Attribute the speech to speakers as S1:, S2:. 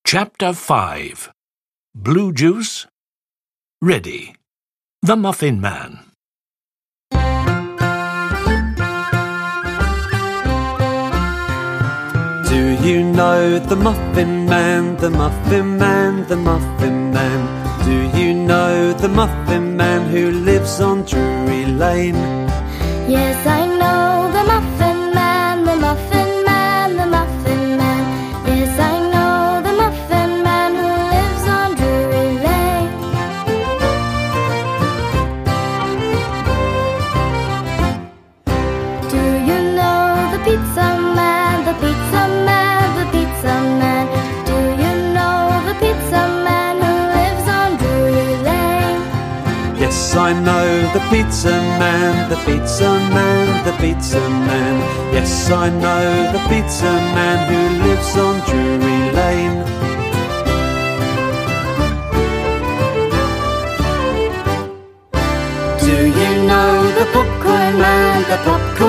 S1: Chapter 5. Blue Juice. Ready. The Muffin Man.
S2: Do you know the Muffin Man, the Muffin Man, the Muffin Man? Do you know the Muffin Man who lives on Drury Lane?
S3: Yes, I know the Muffin Man, the Muffin Man, the Muffin Man. Yes, I know the Muffin Man who lives on Drury Lane. Do you know the Pizza Man, the Pizza Man, the Pizza Man? Do you know the Pizza Man who lives on Drury Lane?
S2: Yes, I know the Pizza Man, the Pizza Man, the Pizza Man. Yes, I know the Pizza Man who lives on Drury Lane. Do you know the Popcorn Man, the Popcorn